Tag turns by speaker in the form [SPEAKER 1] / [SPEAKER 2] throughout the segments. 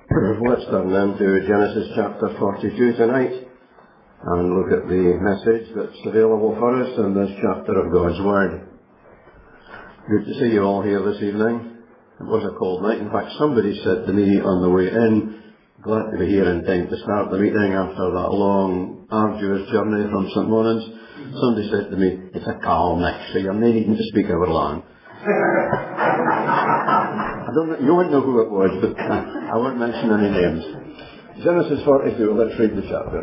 [SPEAKER 1] Let's turn then to Genesis chapter 42 tonight and look at the message that's available for us in this chapter of God's Word. Good to see you all here this evening. It was a cold night. In fact, somebody said to me on the way in, glad to be here in time to start the meeting after that long, arduous journey from St. Monans. Somebody said to me, it's a calm night, so you're not needing to speak over long. I don't know, you won't know who it was, but I won't mention any names. Genesis 42, let's read the chapter.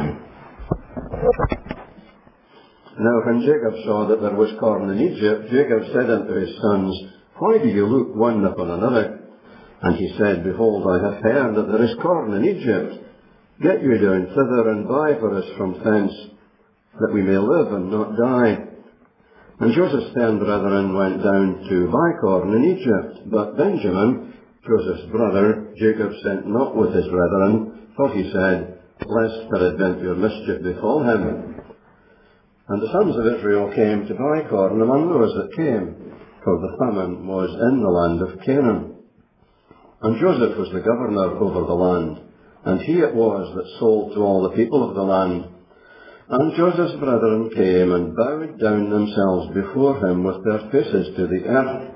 [SPEAKER 1] Now when Jacob saw that there was corn in Egypt, Jacob said unto his sons, why do you look one upon another? And he said, behold, I have heard that there is corn in Egypt. Get you down thither and buy for us from thence, that we may live and not die. And Joseph's 10 brethren went down to buy corn in Egypt. But Benjamin, Joseph's brother, Jacob sent not with his brethren, for he said, lest peradventure mischief befall him. And the sons of Israel came to buy corn among those that came, for the famine was in the land of Canaan. And Joseph was the governor over the land, and he it was that sold to all the people of the land. And Joseph's brethren came and bowed down themselves before him with their faces to the earth.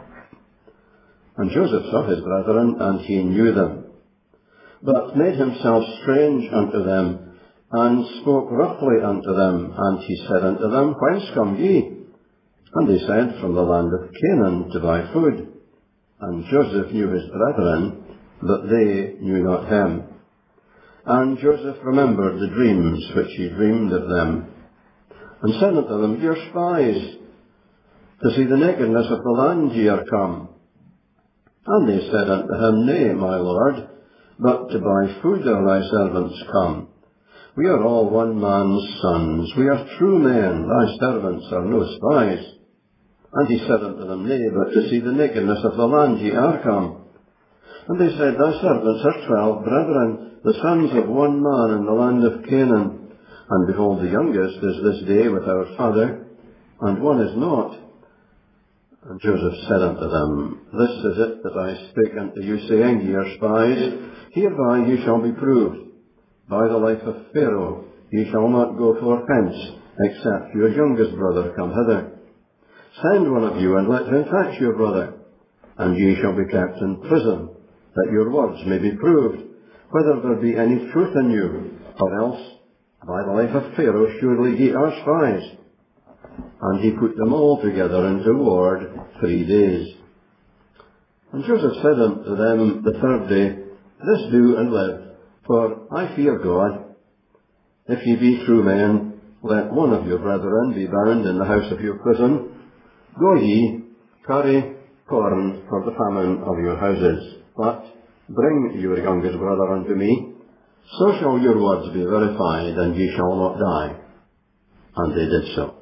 [SPEAKER 1] And Joseph saw his brethren, and he knew them, but made himself strange unto them, and spoke roughly unto them. And he said unto them, whence come ye? And they said, from the land of Canaan to buy food. And Joseph knew his brethren, but they knew not him. And Joseph remembered the dreams which he dreamed of them, and said unto them, ye are spies, to see the nakedness of the land ye are come. And they said unto him, nay, my lord, but to buy food are thy servants come. We are all one man's sons, we are true men, thy servants are no spies. And he said unto them, nay, but to see the nakedness of the land ye are come. And they said, thy servants are 12 brethren, the sons of one man in the land of Canaan. And behold, the youngest is this day with our father, and one is not. And Joseph said unto them, this is it that I spake unto you, saying, ye are spies. Hereby ye shall be proved. By the life of Pharaoh ye shall not go forth hence, except your youngest brother come hither. Send one of you, and let him fetch your brother, and ye shall be kept in prison, that your words may be proved, whether there be any truth in you, or else, by the life of Pharaoh, surely ye are spies. And he put them all together into ward 3 days. And Joseph said unto them the third day, this do and live, for I fear God. If ye be true men, let one of your brethren be bound in the house of your prison. Go ye, carry corn for the famine of your houses, but bring your youngest brother unto me, so shall your words be verified, and ye shall not die. And they did so.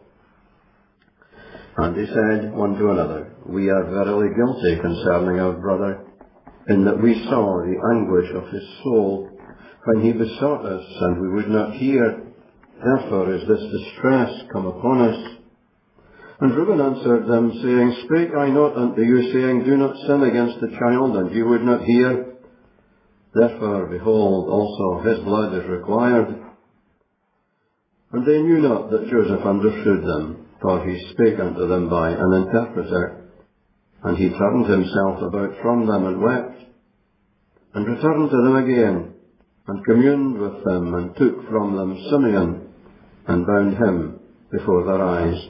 [SPEAKER 1] And they said one to another, we are verily guilty concerning our brother, in that we saw the anguish of his soul, when he besought us, and we would not hear. Therefore is this distress come upon us. And Reuben answered them, saying, spake I not unto you, saying, do not sin against the child, and you would not hear? Therefore, behold, also his blood is required. And they knew not that Joseph understood them, for he spake unto them by an interpreter. And he turned himself about from them, and wept, and returned to them again, and communed with them, and took from them Simeon, and bound him before their eyes.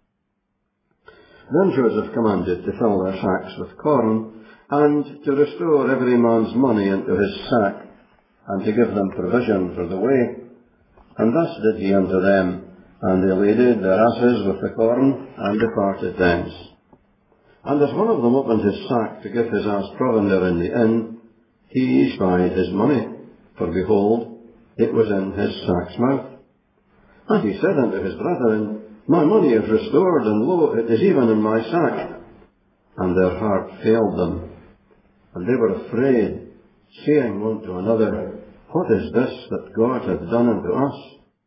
[SPEAKER 1] Then Joseph commanded to fill their sacks with corn, and to restore every man's money into his sack, and to give them provision for the way. And thus did he unto them, and they laded their asses with the corn, and departed thence. And as one of them opened his sack to give his ass provender in the inn, he espied his money, for behold, it was in his sack's mouth. And he said unto his brethren, my money is restored, and lo, it is even in my sack. And their heart failed them, and they were afraid, saying one to another, what is this that God hath done unto us?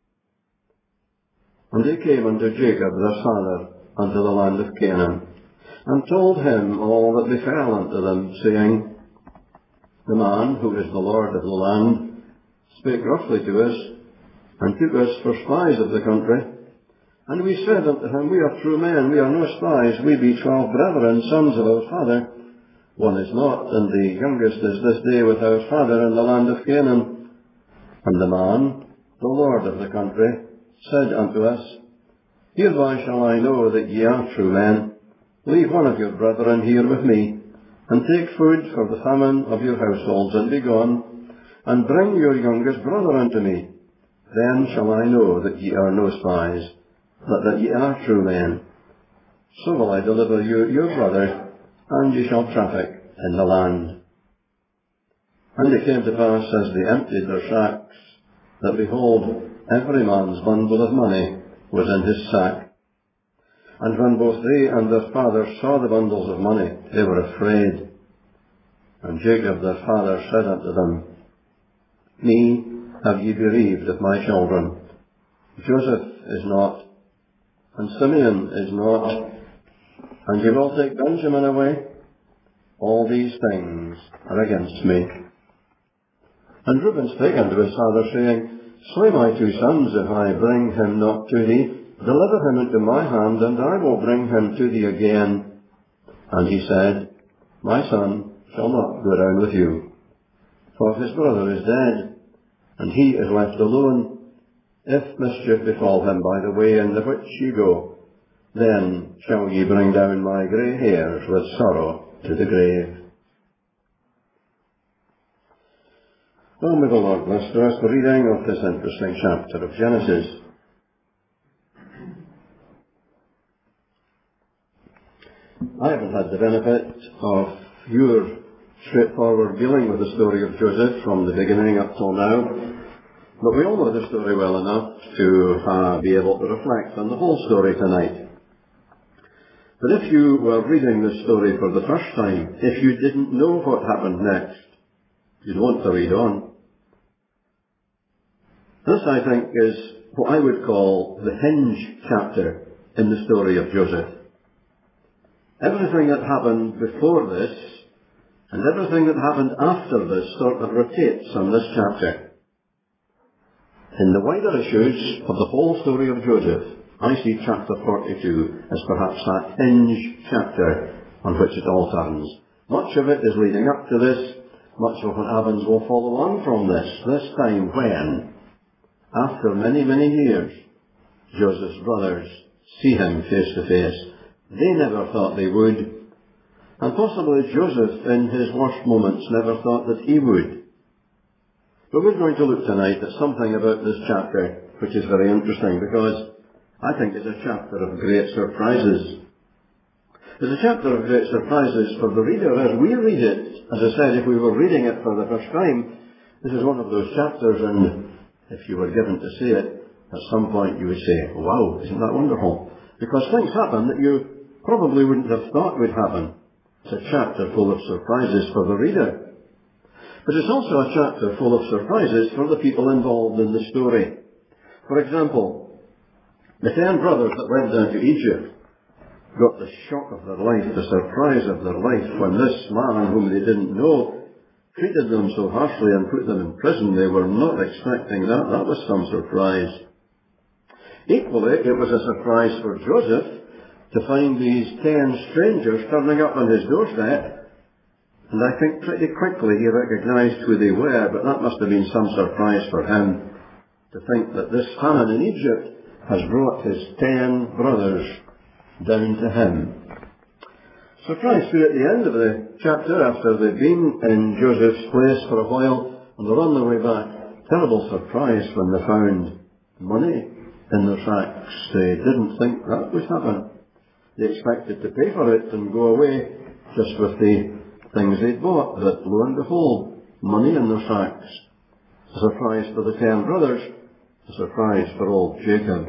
[SPEAKER 1] And they came unto Jacob their father unto the land of Canaan, and told him all that befell unto them, saying, the man who is the Lord of the land, spake roughly to us, and took us for spies of the country. And we said unto him, We are true men, we are no spies, we be 12 brethren, sons of our father. One is not, and the youngest is this day with our father in the land of Canaan. And the man, the Lord of the country, said unto us, Hereby shall I know that ye are true men. Leave one of your brethren here with me, and take food for the famine of your households, and be gone, and bring your youngest brother unto me. Then shall I know that ye are no spies, but that ye are true men. So will I deliver you your brother, and ye shall traffic in the land. And it came to pass, as they emptied their sacks, that behold, every man's bundle of money was in his sack. And when both they and their father saw the bundles of money, they were afraid. And Jacob their father said unto them, Me have ye bereaved of my children. Joseph is not, and Simeon is not, and ye will take Benjamin away. All these things are against me. And Reuben spake unto his father, saying, Slay my 2 sons, if I bring him not to thee. Deliver him into my hand, and I will bring him to thee again. And he said, My son shall not go down with you, for his brother is dead, and he is left alone. If mischief befall him by the way in the which ye go, then shall ye bring down my grey hairs with sorrow to the grave. Well, may the Lord bless to us the reading of this interesting chapter of Genesis. I haven't had the benefit of your straightforward dealing with the story of Joseph from the beginning up till now, but we all know the story well enough to be able to reflect on the whole story tonight. But if you were reading this story for the first time, if you didn't know what happened next, you'd want to read on. This, I think, is what I would call the hinge chapter in the story of Joseph. Everything that happened before this and everything that happened after this sort of rotates on this chapter. In the wider issues of the whole story of Joseph, I see chapter 42 as perhaps that hinge chapter on which it all turns. Much of it is leading up to this. Much of what happens will follow on from this time when, after many, many years, Joseph's brothers see him face to face. They never thought they would, and possibly Joseph, in his worst moments, never thought that he would. But we're going to look tonight at something about this chapter which is very interesting, because I think it's a chapter of great surprises. It's a chapter of great surprises for the reader as we read it. As I said, if we were reading it for the first time, this is one of those chapters, and if you were given to see it, at some point you would say, Wow, isn't that wonderful? Because things happen that you probably wouldn't have thought would happen. It's a chapter full of surprises for the reader. But it's also a chapter full of surprises for the people involved in the story. For example, the 10 brothers that went down to Egypt got the shock of their life, the surprise of their life, when this man, whom they didn't know, treated them so harshly and put them in prison. They were not expecting that. That was some surprise. Equally, it was a surprise for Joseph to find these 10 strangers turning up on his doorstep, and I think pretty quickly he recognized who they were, but that must have been some surprise for him, to think that this famine in Egypt has brought his 10 brothers down to him. Surprise too at the end of the chapter, after they've been in Joseph's place for a while, and they're on their way back. Terrible surprise when they found money in their sacks. They didn't think that would happen. They expected to pay for it and go away just with the things they'd bought, but lo and behold, money in their sacks. A surprise for the 10 brothers, a surprise for old Jacob.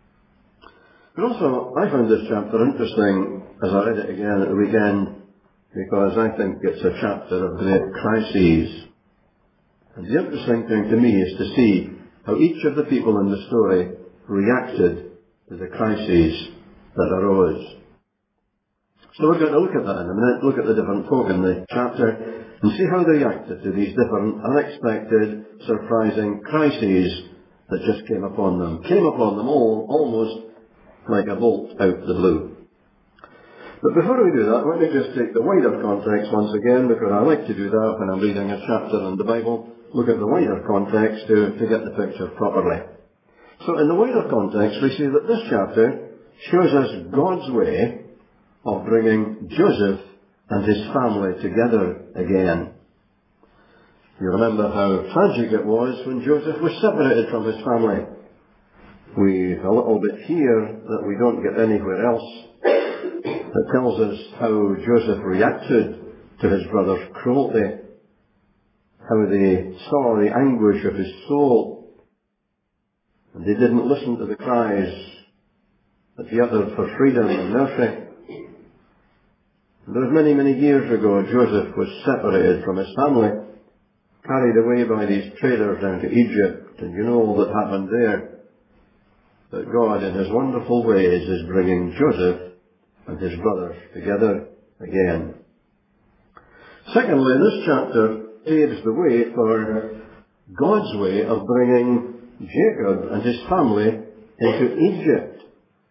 [SPEAKER 1] But also, I found this chapter interesting as I read it again at the weekend, because I think it's a chapter of great crises. And the interesting thing to me is to see how each of the people in the story reacted to the crises that arose. So we're going to look at that in a minute, look at the different folk in the chapter, and see how they reacted to these different, unexpected, surprising crises that just came upon them. Came upon them all almost like a bolt out the blue. But before we do that, let me just take the wider context once again, because I like to do that when I'm reading a chapter in the Bible. Look at the wider context to get the picture properly. So in the wider context, we see that this chapter shows us God's way of bringing Joseph and his family together again. You remember how tragic it was when Joseph was separated from his family. We've a little bit here that we don't get anywhere else that tells us how Joseph reacted to his brother's cruelty, how they saw the anguish of his soul, and they didn't listen to the cries that he uttered for freedom and mercy. And there was many, many years ago, Joseph was separated from his family, carried away by these traders down to Egypt, and you know all that happened there. But God, in his wonderful ways, is bringing Joseph and his brothers together again. Secondly, this chapter paves the way for God's way of bringing Jacob and his family into Egypt.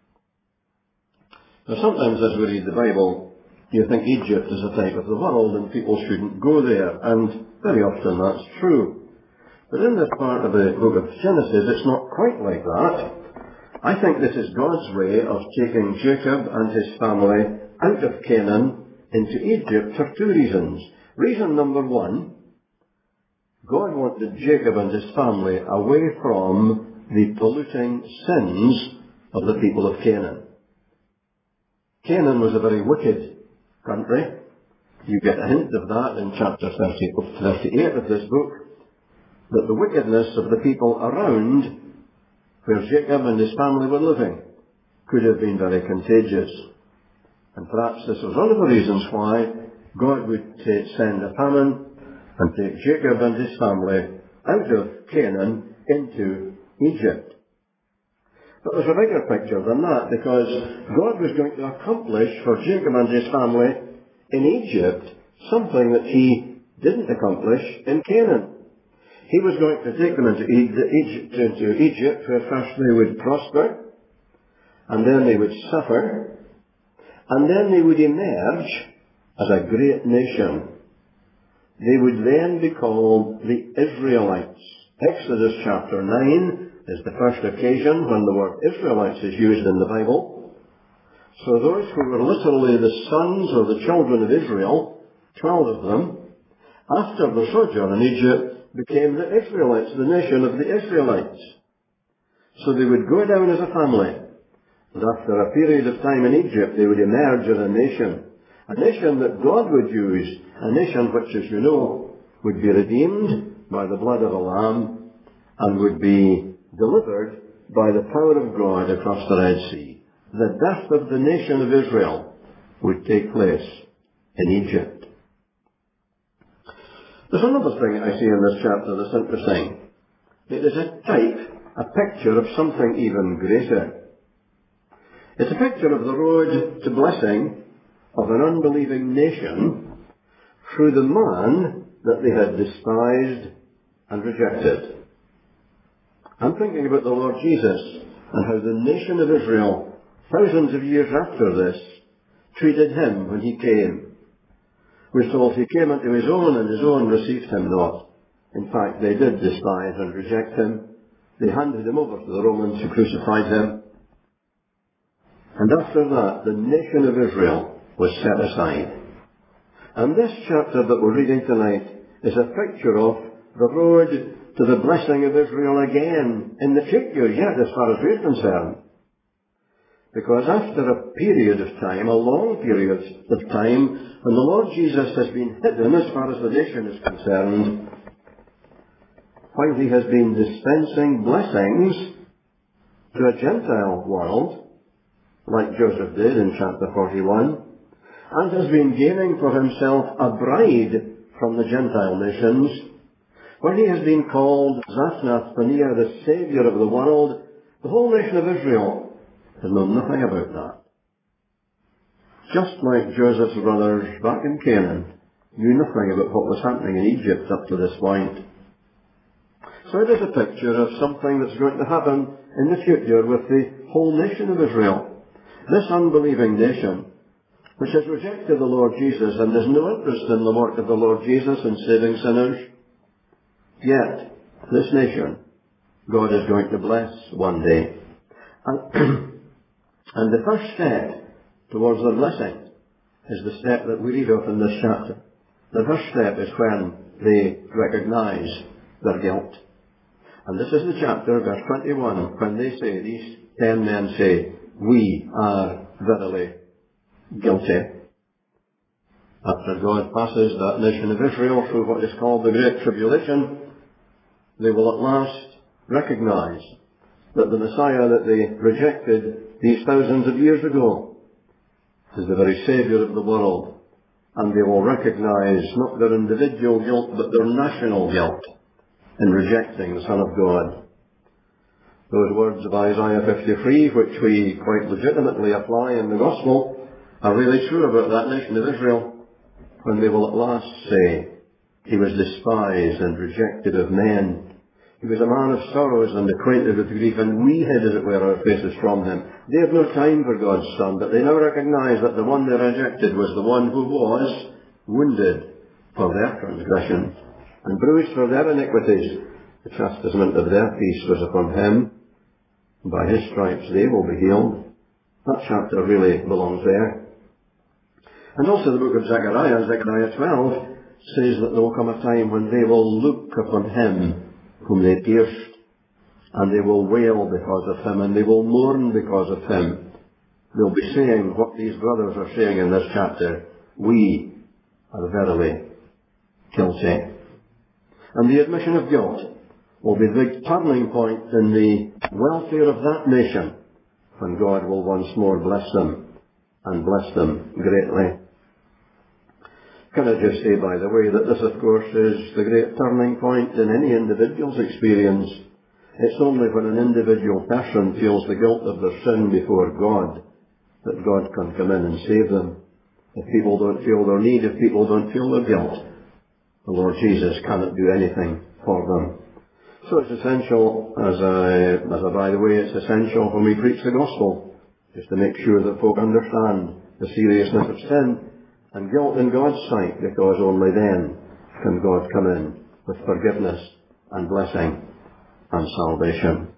[SPEAKER 1] Now, sometimes as we read the Bible, you think Egypt is a type of the world and people shouldn't go there, and very often that's true. But in this part of the book of Genesis, it's not quite like that. I think this is God's way of taking Jacob and his family out of Canaan into Egypt for two reasons. Reason number one, God wanted Jacob and his family away from the polluting sins of the people of Canaan. Canaan was a very wicked country. You get a hint of that in chapter 38 of this book, that the wickedness of the people around where Jacob and his family were living could have been very contagious. And perhaps this was one of the reasons why God would send a famine and take Jacob and his family out of Canaan into Egypt. But there's a bigger picture than that, because God was going to accomplish for Jacob and his family in Egypt something that he didn't accomplish in Canaan. He was going to take them into Egypt, where first they would prosper, and then they would suffer, and then they would emerge as a great nation. They would then be called the Israelites. Exodus chapter 9 is the first occasion when the word Israelites is used in the Bible. So those who were literally the sons or the children of Israel, 12 of them, after the sojourn in Egypt, became the Israelites, the nation of the Israelites. So they would go down as a family, and after a period of time in Egypt, they would emerge as a nation that God would use, a nation which, as you know, would be redeemed by the blood of a lamb and would be delivered by the power of God across the Red Sea. The death of the nation of Israel would take place in Egypt. There's another thing I see in this chapter that's interesting. It is a type, a picture of something even greater. It's a picture of the road to blessing of an unbelieving nation through the man that they had despised and rejected. I'm thinking about the Lord Jesus and how the nation of Israel, thousands of years after this, treated him when he came. We're told he came unto his own, and his own received him not. In fact, they did despise and reject him. They handed him over to the Romans, who crucified him. And after that, the nation of Israel was set aside. And this chapter that we're reading tonight is a picture of the road to the blessing of Israel again in the future, yet as far as we're concerned. Because after a period of time, a long period of time, when the Lord Jesus has been hidden as far as the nation is concerned, while he has been dispensing blessings to a Gentile world, like Joseph did in chapter 41, and has been gaining for himself a bride from the Gentile nations, when he has been called Zaphnath Paneah, the Saviour of the world, the whole nation of Israel has known nothing about that. just like Joseph's brothers back in Canaan knew nothing about what was happening in Egypt up to this point. So it is a picture of something that's going to happen in the future with the whole nation of Israel. This unbelieving nation, which has rejected the Lord Jesus and has no interest in the work of the Lord Jesus in saving sinners, yet this nation God is going to bless one day. And the first step towards their blessing is the step that we read of in this chapter. The first step is when they recognize their guilt. And this is the chapter, verse 21, when they say, these 10 men say, we are verily guilty. After God passes that nation of Israel through what is called the Great Tribulation, they will at last recognize that the Messiah that they rejected these thousands of years ago is the very Saviour of the world. And they will recognize not their individual guilt, but their national guilt in rejecting the Son of God. Those words of Isaiah 53, which we quite legitimately apply in the Gospel, are really true about that nation of Israel, when they will at last say, he was despised and rejected of men. He was a man of sorrows and acquainted with grief, and we hid, as it were, our faces from him. They had no time for God's Son, but they now recognized that the one they rejected was the one who was wounded for their transgressions and bruised for their iniquities. The chastisement of their peace was upon him. By his stripes they will be healed. That chapter really belongs there. And also the book of Zechariah, Zechariah 12, says that there will come a time when they will look upon him whom they pierced, and they will wail because of him, and they will mourn because of him. They'll be saying what these brothers are saying in this chapter, we are verily guilty. And the admission of guilt will be the big turning point in the welfare of that nation, when God will once more bless them, and bless them greatly. Can I just say, by the way, that this, of course, is the great turning point in any individual's experience. It's only when an individual person feels the guilt of their sin before God that God can come in and save them. If people don't feel their need, if people don't feel their guilt, the Lord Jesus cannot do anything for them. So it's essential, as a by the way, it's essential when we preach the gospel, just to make sure that folk understand the seriousness of sin and guilt in God's sight, because only then can God come in with forgiveness and blessing and salvation.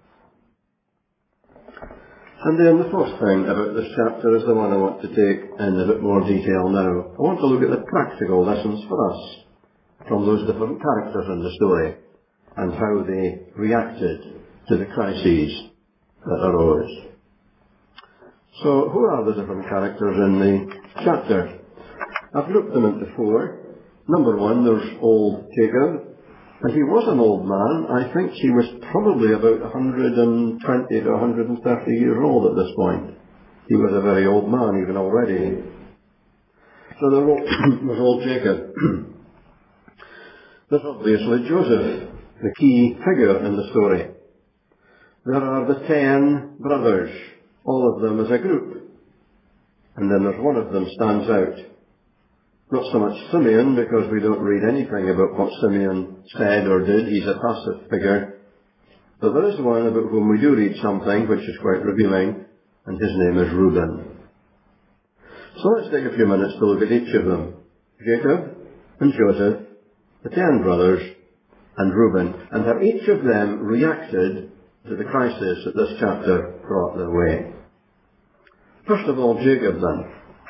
[SPEAKER 1] And then the first thing about this chapter is the one I want to take in a bit more detail now. I want to look at the practical lessons for us from those different characters in the story and how they reacted to the crises that arose. So, who are the different characters in the chapter? I've grouped them into four. Number one, there's old Jacob. And he was an old man. I think he was probably about 120 to 130 years old at this point. He was a very old man even already. So there was old Jacob. There's obviously Joseph, the key figure in the story. There are the 10 brothers, all of them as a group. And then there's one of them stands out. Not so much Simeon, because we don't read anything about what Simeon said or did. He's a passive figure. But there is one about whom we do read something, which is quite revealing, and his name is Reuben. So let's take a few minutes to look at each of them. Jacob and Joseph, the 10 brothers, and Reuben, and how each of them reacted to the crisis that this chapter brought their way. First of all, Jacob then.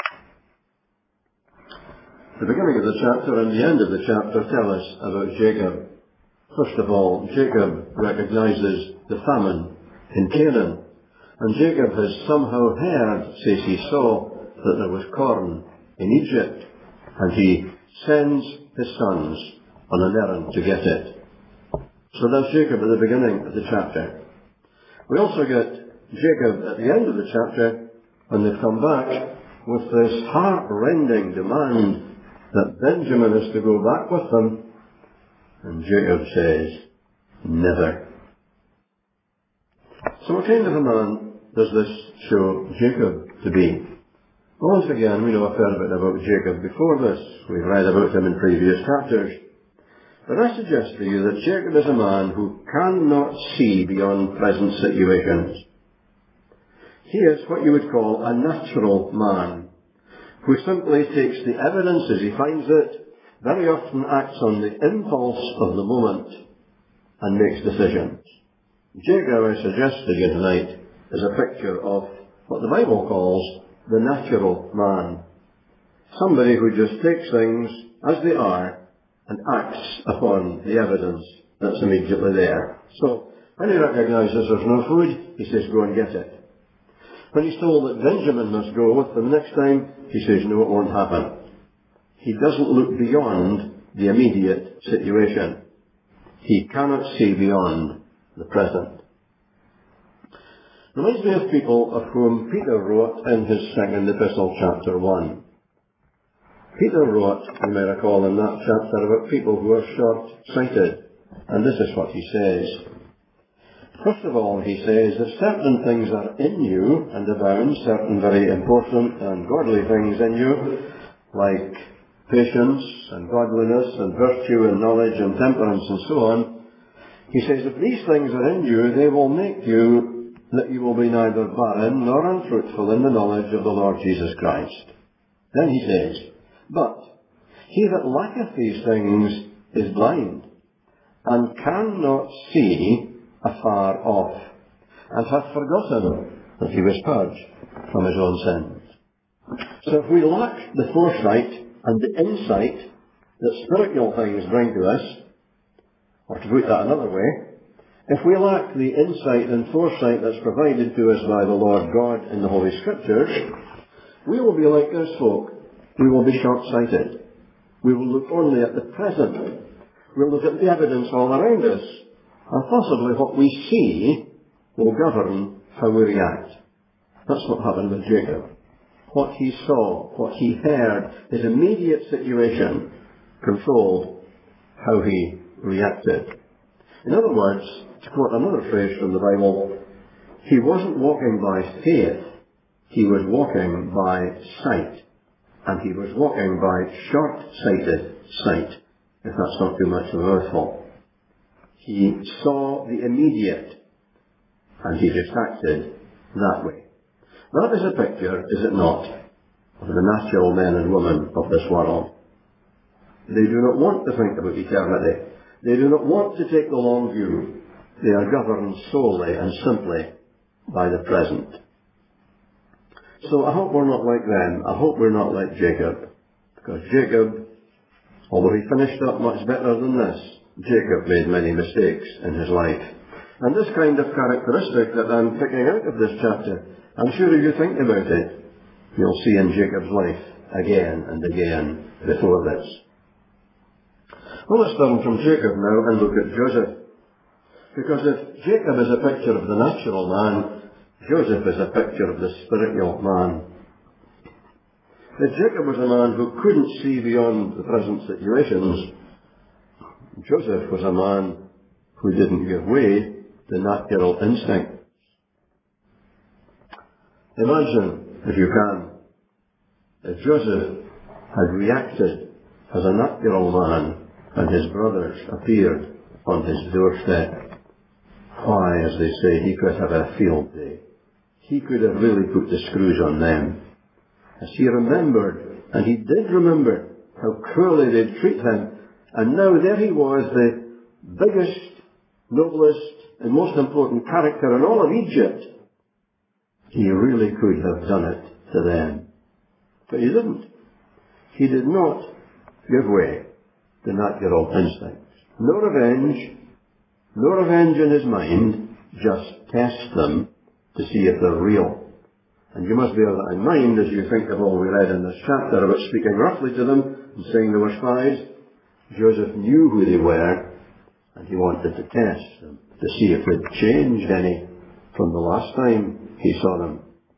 [SPEAKER 1] The beginning of the chapter and the end of the chapter tell us about Jacob. First of all, Jacob recognizes the famine in Canaan. And Jacob has somehow heard, says he saw, that there was corn in Egypt. And he sends his sons on an errand to get it. So that's Jacob at the beginning of the chapter. We also get Jacob at the end of the chapter when they've come back with this heart-rending demand that Benjamin is to go back with them. And Jacob says, never. So what kind of a man does this show Jacob to be? Once again, we know a fair bit about Jacob before this. We've read about him in previous chapters. But I suggest to you that Jacob is a man who cannot see beyond present situations. He is what you would call a natural man, who simply takes the evidence as he finds it, very often acts on the impulse of the moment, and makes decisions. Jacob, I suggest to you tonight, is a picture of what the Bible calls the natural man. Somebody who just takes things as they are and acts upon the evidence that's immediately there. So, when he recognises there's no food, he says, go and get it. When he's told that Benjamin must go with them next time, he says, no, it won't happen. He doesn't look beyond the immediate situation. He cannot see beyond the present. Reminds me of people of whom Peter wrote in his second epistle, chapter 1. Peter wrote, you may recall in that chapter, about people who are short-sighted. And this is what he says. First of all, he says that certain things are in you and abound, certain very important and godly things in you, like patience and godliness and virtue and knowledge and temperance and so on. He says, if these things are in you, they will make you that you will be neither barren nor unfruitful in the knowledge of the Lord Jesus Christ. Then he says, but he that lacketh these things is blind, and cannot see afar off, and hath forgotten that he was purged from his own sins. So if we lack the foresight and the insight that spiritual things bring to us, or to put that another way, if we lack the insight and foresight that's provided to us by the Lord God in the Holy Scriptures, we will be like those folk. We will be short-sighted. We will look only at the present. We'll look at the evidence all around us, and possibly what we see will govern how we react. That's what happened with Jacob. What he saw, what he heard, his immediate situation controlled how he reacted. In other words, to quote another phrase from the Bible, he wasn't walking by faith, he was walking by sight. And he was walking by short-sighted sight, if that's not too much of a mouthful. He saw the immediate, and he just acted that way. That is a picture, is it not, of the natural men and women of this world. They do not want to think about eternity. They do not want to take the long view. They are governed solely and simply by the present. So I hope we're not like them. I hope we're not like Jacob. Because Jacob, although he finished up much better than this, Jacob made many mistakes in his life. And this kind of characteristic that I'm picking out of this chapter, I'm sure if you think about it, you'll see in Jacob's life again and again before this. Well, let's turn from Jacob now and look at Joseph. Because if Jacob is a picture of the natural man, Joseph is a picture of the spiritual man. If Jacob was a man who couldn't see beyond the present situations, Joseph was a man who didn't give way to natural instinct. Imagine, if you can, if Joseph had reacted as a natural man and his brothers appeared on his doorstep. Why, as they say, he could have a field day. He could have really put the screws on them. As he remembered, and he did remember, how cruelly they'd treat him, and now there he was, the biggest, noblest, and most important character in all of Egypt. He really could have done it to them. But he didn't. He did not give way to natural instincts. No revenge in his mind, just test them to see if they're real. And you must bear that in mind as you think of all we read in this chapter about speaking roughly to them and saying they were spies. Joseph knew who they were, and he wanted to test them to see if they'd changed any from the last time he saw them.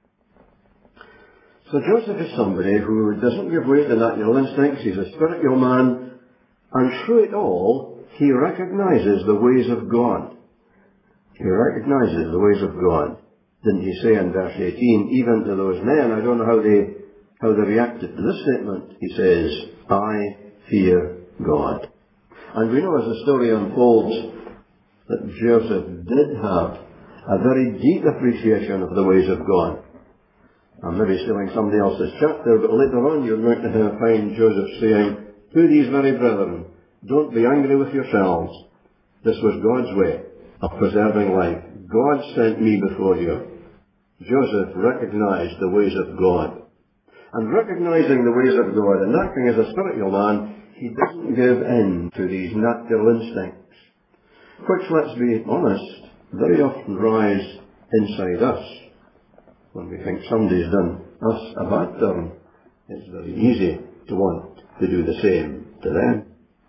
[SPEAKER 1] So Joseph is somebody who doesn't give way to natural instincts. He's a spiritual man, and through it all, he recognizes the ways of God. He recognizes the ways of God. Didn't he say in verse 18, even to those men, I don't know how they how they reacted to this statement. He says, I fear God. And we know as the story unfolds that Joseph did have a very deep appreciation of the ways of God. I'm maybe stealing somebody else's chapter, but later on you're going to find Joseph saying to these very brethren, don't be angry with yourselves. This was God's way of preserving life. God sent me before you. Joseph recognized the ways of God. And recognizing the ways of God and acting as a spiritual man, he doesn't give in to these natural instincts, which, let's be honest, very often rise inside us. When we think somebody's done us a bad turn, it's very easy to want to do the same to them.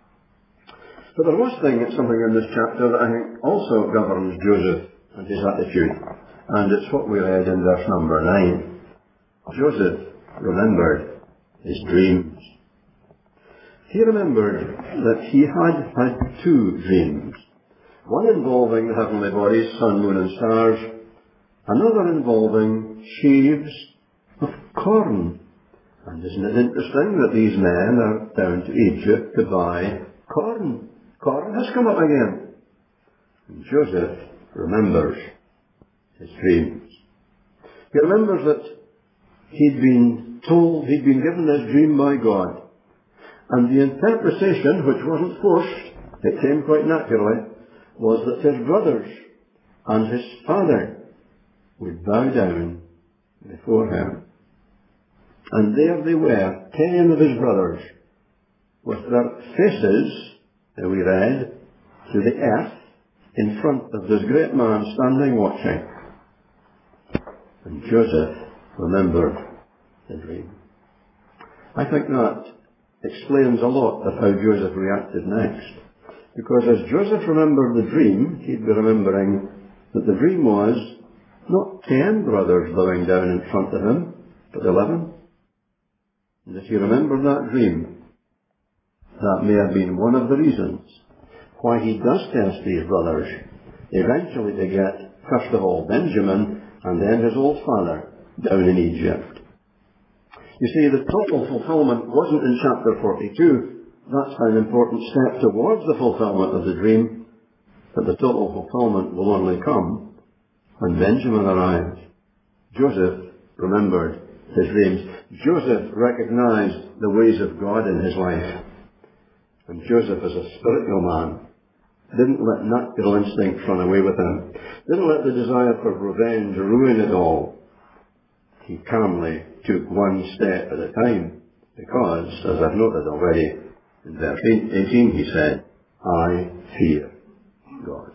[SPEAKER 1] But there was something in this chapter that I think also governs Joseph and his attitude, and it's what we read in verse number 9. Joseph remembered his dreams. He remembered that he had had two dreams, one involving the heavenly bodies, sun, moon and stars, another involving sheaves of corn. And isn't it interesting that these men are down to Egypt to buy corn? Corn has come up again. And Joseph remembers his dreams. He remembers that he'd been given this dream by God. And the interpretation, which wasn't forced, it came quite naturally, was that his brothers and his father would bow down before him. And there they were, 10 of his brothers, with their faces, we read, to the earth, in front of this great man standing watching. And Joseph remembered the dream. I think that explains a lot of how Joseph reacted next. Because as Joseph remembered the dream, he'd be remembering that the dream was not 10 brothers bowing down in front of him, but 11. And if he remembered that dream, that may have been one of the reasons why he does test these brothers, eventually to get, first of all, Benjamin, and then his old father, down in Egypt. You see, the total fulfillment wasn't in chapter 42. That's an important step towards the fulfillment of the dream, but the total fulfillment will only come when Benjamin arrived. Joseph remembered his dreams. Joseph recognized the ways of God in his life. And Joseph, as a spiritual man, didn't let natural instincts run away with him. Didn't let the desire for revenge ruin it all. He calmly took one step at a time, because, as I've noted already, in verse 18 he said, I fear God.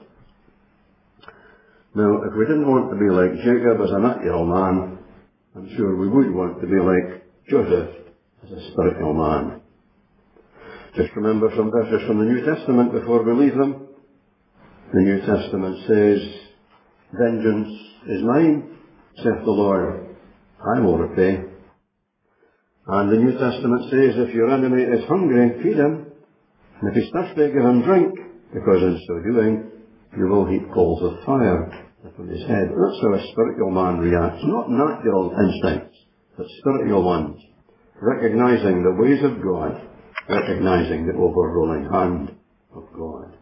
[SPEAKER 1] Now, if we didn't want to be like Jacob as a natural man, I'm sure we would want to be like Joseph as a spiritual man. Just remember some verses from the New Testament before we leave them. The New Testament says, vengeance is mine, saith the Lord, I will repay. And the New Testament says, if your enemy is hungry, feed him, and if he's thirsty, give him drink, because in so doing, you will heap coals of fire upon his head. That's how a spiritual man reacts. Not natural instincts, but spiritual ones, recognizing the ways of God, recognizing the overruling hand of God.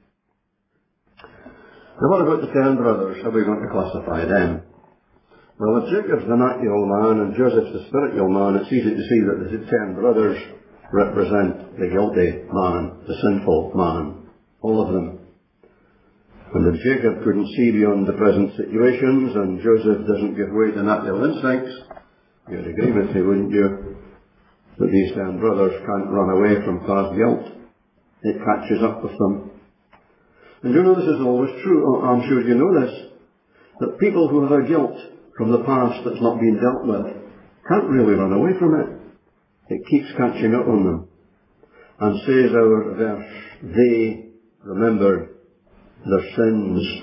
[SPEAKER 1] Now what about the 10 brothers? How are we going to classify them? Well, if Jacob's the natural man and Joseph's the spiritual man, it's easy to see that the 10 brothers represent the guilty man, the sinful man, all of them. And if Jacob couldn't see beyond the present situations and Joseph doesn't give way to natural instincts, you'd agree with me, wouldn't you, that these 10 brothers can't run away from past guilt. It catches up with them. And you know this is always true, I'm sure you know this, that people who have a guilt from the past that's not been dealt with can't really run away from it. It keeps catching up on them. And says our verse, they remembered their sins.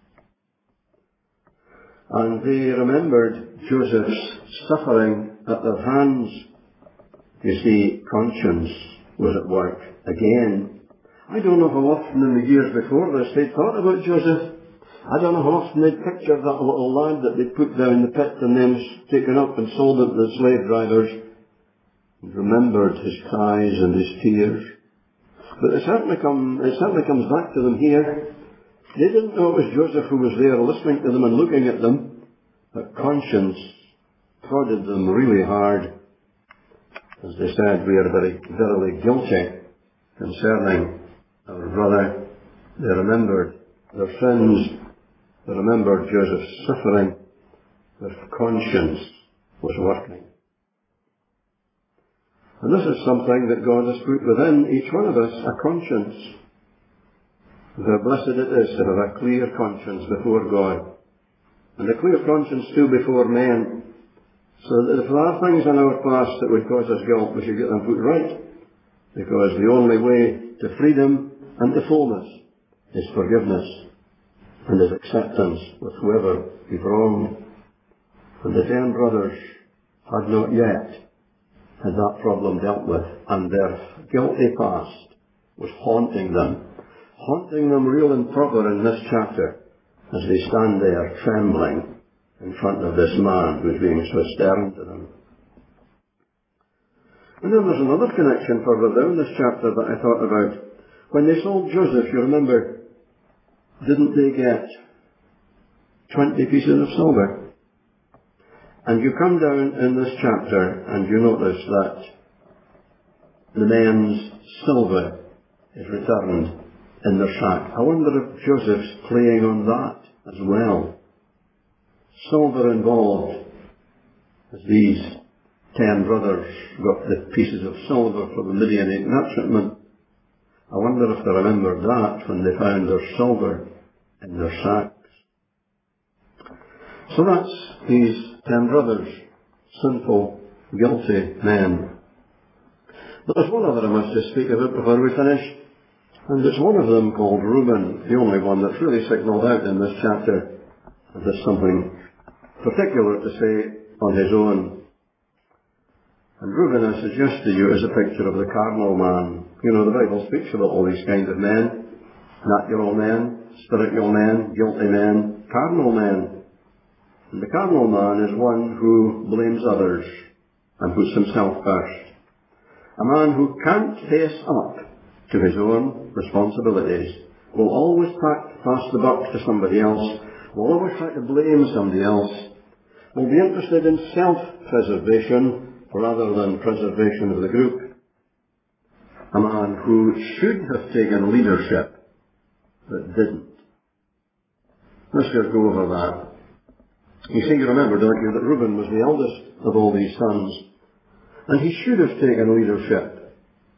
[SPEAKER 1] And they remembered Joseph's suffering at their hands. You see, conscience was at work again. I don't know how often in the years before this they'd thought about Joseph. I don't know how often they'd pictured that little lad that they'd put down the pit and then taken up and sold it to the slave drivers, and remembered his cries and his tears. But it certainly comes back to them here. They didn't know it was Joseph who was there listening to them and looking at them, but conscience prodded them really hard. As they said, we are verily guilty concerning our brother. They remembered their sins. They remembered Joseph's suffering. Their conscience was working. And this is something that God has put within each one of us, a conscience. How blessed it is to have a clear conscience before God. And a clear conscience too before men. So that if there are things in our past that would cause us guilt, we should get them put right. Because the only way to freedom and to fullness is forgiveness and is acceptance with whoever we've wronged. And the 10 brothers had not yet had that problem dealt with, and their guilty past was haunting them real and proper in this chapter as they stand there trembling in front of this man who's being so stern to them. And then there's another connection further down this chapter that I thought about. When they sold Joseph, you remember, didn't they get 20 pieces of silver? And you come down in this chapter and you notice that the men's silver is returned in their sack. I wonder if Joseph's playing on that as well. Silver involved, as these 10 brothers got the pieces of silver for the Midianite merchantmen. I wonder if they remembered that when they found their silver in their sacks. So that's these 10 brothers, sinful, guilty men. But there's one other I must just speak about before we finish, and it's one of them called Reuben, the only one that's really signalled out in this chapter. And there's something particular to say on his own. And Reuben, I suggest to you, is a picture of the carnal man. You know, the Bible speaks about all these kinds of men. Natural men, spiritual men, guilty men, carnal men. And the carnal man is one who blames others and puts himself first. A man who can't face up to his own responsibilities will always pass the buck to somebody else, will always try to blame somebody else, will be interested in self-preservation rather than preservation of the group. A man who should have taken leadership but didn't. Let's just go over that. You see, you remember, don't you, that Reuben was the eldest of all these sons, and he should have taken leadership.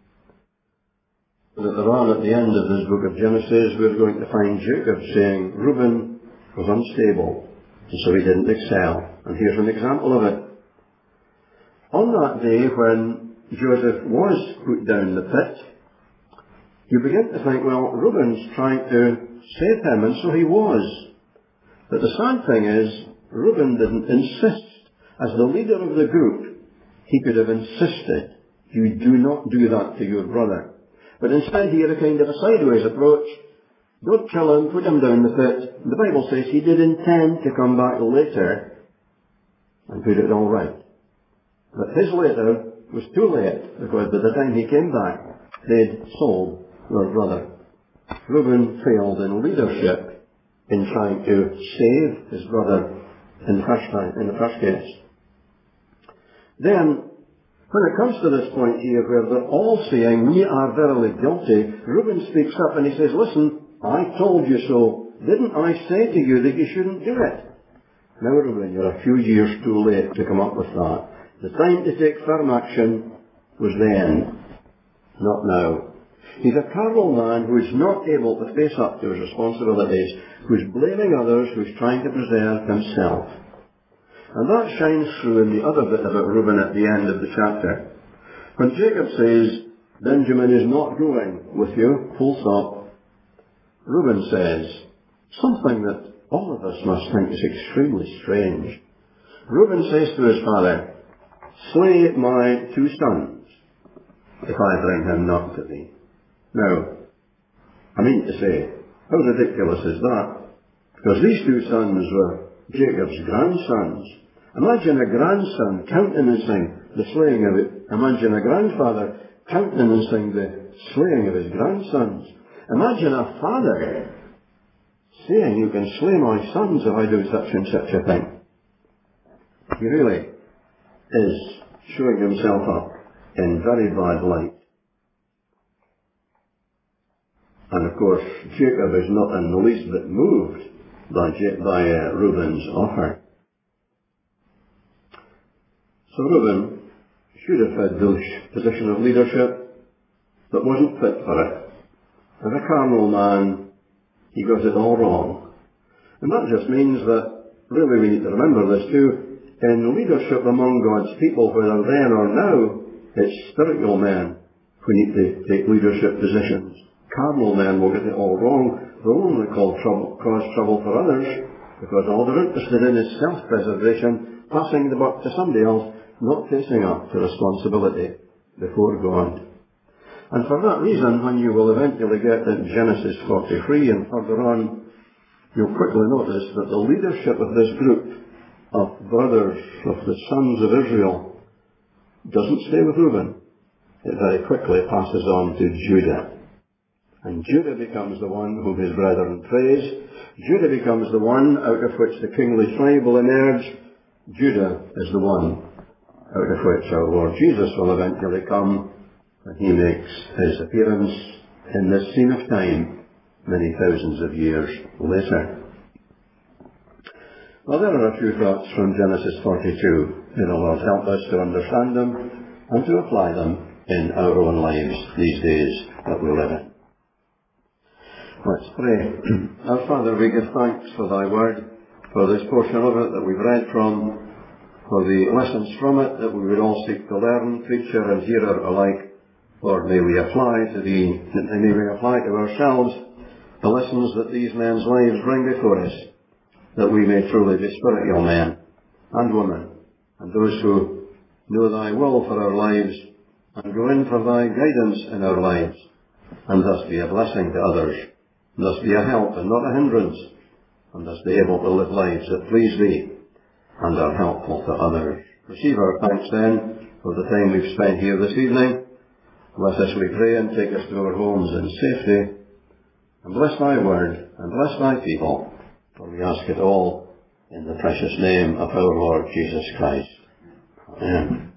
[SPEAKER 1] But later on, at the end of this book of Genesis, we're going to find Jacob saying Reuben was unstable, and so he didn't excel. And here's an example of it. On that day when Joseph was put down the pit, you begin to think, well, Reuben's trying to save him, and so he was. But the sad thing is, Reuben didn't insist. As the leader of the group, he could have insisted, you do not do that to your brother. But instead he had a kind of a sideways approach. Don't kill him, put him down the pit. The Bible says he did intend to come back later and put it all right. But his later was too late, because by the time he came back, they'd sold their brother. Reuben failed in leadership in trying to save his brother in the first case. Then, when it comes to this point here where they're all saying, we are verily guilty, Reuben speaks up and he says, listen, I told you so. Didn't I say to you that you shouldn't do it? Now, Reuben, you're a few years too late to come up with that. The time to take firm action was then, not now. He's a carnal man who is not able to face up to his responsibilities, who's blaming others, who's trying to preserve himself. And that shines through in the other bit about Reuben at the end of the chapter. When Jacob says, Benjamin is not going with you, full stop, Reuben says something that all of us must think is extremely strange. Reuben says to his father, slay my 2 sons if I bring him not to thee. Now, I mean to say, how ridiculous is that? Because these two sons were Jacob's grandsons. Imagine a grandson countenancing the slaying of it. Imagine a grandfather countenancing the slaying of his grandsons. Imagine a father saying, "You can slay my sons if I do such and such a thing." He really is showing himself up in very bad light. And of course, Jacob is not in the least bit moved by Reuben's offer. So Reuben should have had the position of leadership, but wasn't fit for it. As a carnal man, he got it all wrong. And that just means that, really we need to remember this too, in leadership among God's people, whether then or now, it's spiritual men who need to take leadership positions. Carnal men will get it all wrong. They'll only cause trouble for others, because all they're interested in is self-preservation, passing the buck to somebody else, not facing up to responsibility before God. And for that reason, when you will eventually get in Genesis 43 and further on, you'll quickly notice that the leadership of this group of brothers, of the sons of Israel, doesn't stay with Reuben. It very quickly passes on to Judah. And Judah becomes the one whom his brethren praise. Judah becomes the one out of which the kingly tribe will emerge. Judah is the one out of which our Lord Jesus will eventually come, and he makes his appearance in this scene of time many thousands of years later. Well, there are a few thoughts from Genesis 42. May the Lord help us to understand them and to apply them in our own lives these days that we live in. Let's pray. Our Father, we give thanks for thy word, for this portion of it that we've read from, for the lessons from it that we would all seek to learn, preacher and hearer alike. Lord, may we apply to ourselves the lessons that these men's lives bring before us, that we may truly be spiritual men and women, and those who know thy will for our lives, and go in for thy guidance in our lives, and thus be a blessing to others, and thus be a help and not a hindrance, and thus be able to live lives that please thee and are helpful to others. Receive our thanks then for the time we've spent here this evening. Bless us, we pray, and take us to our homes in safety, and bless thy word, and bless thy people, for we ask it all in the precious name of our Lord Jesus Christ. Amen.